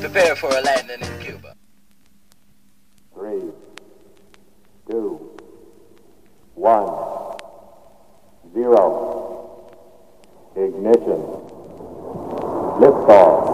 prepare for a landing in Cuba. 3, 2, 1, 0. Ignition. Liftoff.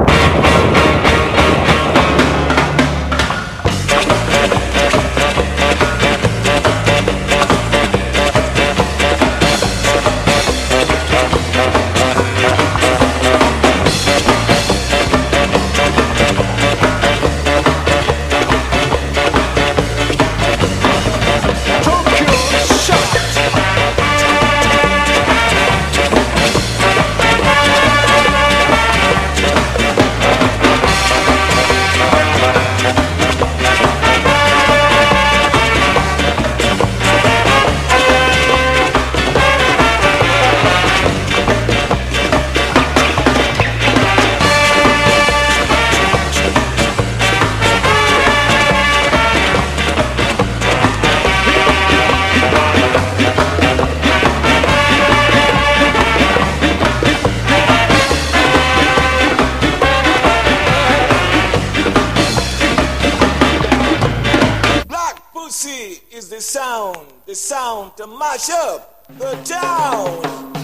The sound to mash up the town.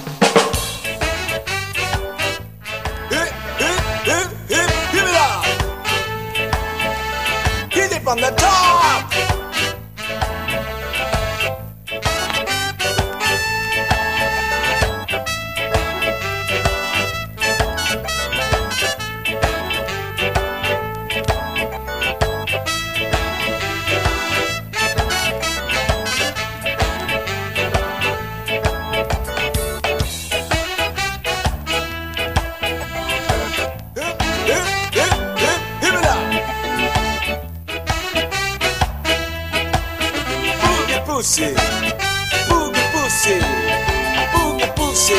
Hip, hip, hip, hip, give it up. Hit it from the top. Pussy, boogie pussy, boogie pussy.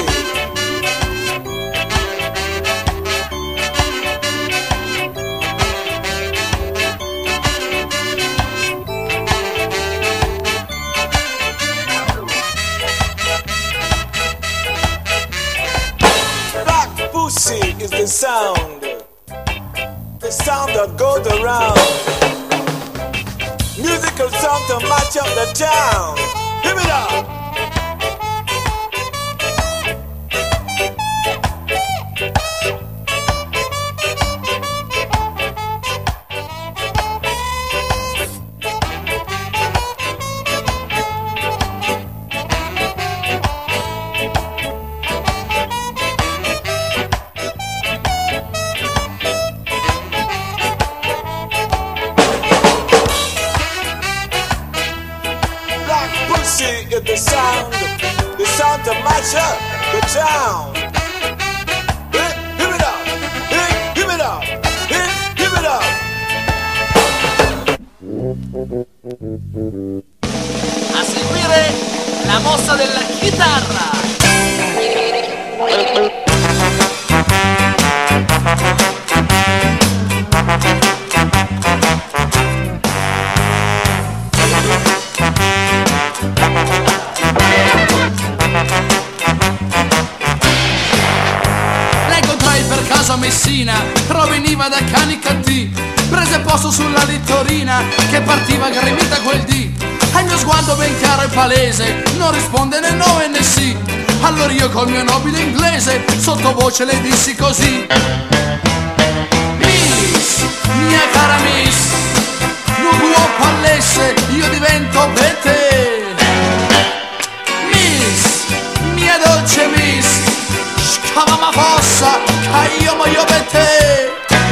Black pussy is the sound that goes around. Musical sound to match up the town. Give it up. The sound to match up the town. Give it up, give it up, give it up. A seguire la mossa della chitarra. Messina proveniva da Canicattì, prese posto sulla littorina che partiva gremita quel dì. Al mio sguardo ben chiaro e palese non risponde né no e né sì. Allora io col mio nobile inglese sottovoce le dissi così: Miss, mia cara Miss, non vuoi pallesse, io divento per te. Miss, mia dolce Miss, scavama fossa, che io muoio per te.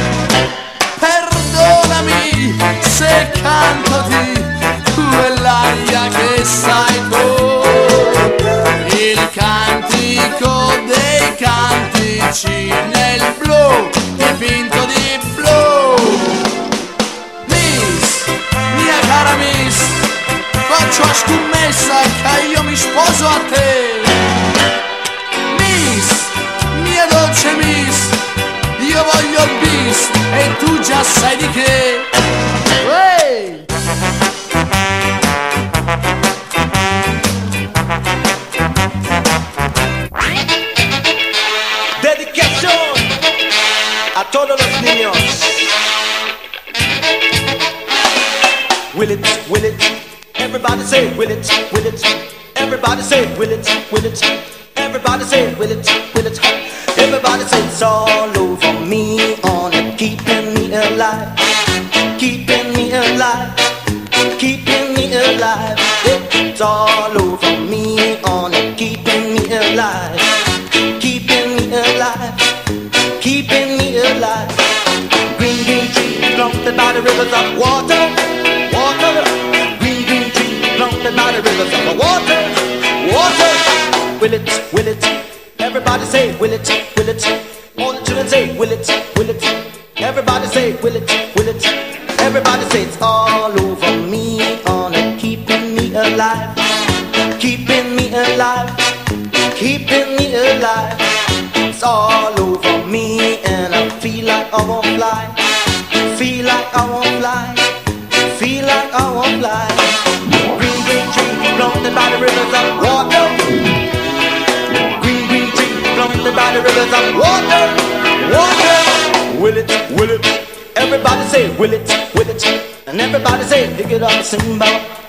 Perdonami se cantoti quell'aria che sai tu, il cantico dei cantici nel blu, dipinto di blu. Miss, mia cara Miss, faccio a scommessa che io mi sposo a te. Miss, mia dolce Miss, io voglio il bis e tu già sai di che. Hey! Dedicación a todos los niños Everybody say, will it, will it? Everybody say, will it, will it? Everybody say, will it, will it? Everybody say it's all over me, on it, keeping me alive, keeping me alive, keeping me alive. It's all over me, on it, keeping me alive, keeping me alive, keeping me alive. Green, green trees planted by the rivers of water, water. Green, green trees planted by the rivers of water, water. Will it, will it? Everybody say, will it, will it? All the children say, will it, will it? Everybody say, will it, will it? Everybody say it's all over me, on it, keeping me alive, keeping me alive, keeping me alive. It's all over me, and I feel like I won't fly, feel like I won't fly, feel like I won't fly. Green, green trees planted by the rivers of water, planted by the rivers of water, water. Will it, will it? Everybody say, will it, will it? And everybody say, pick it up, sing about.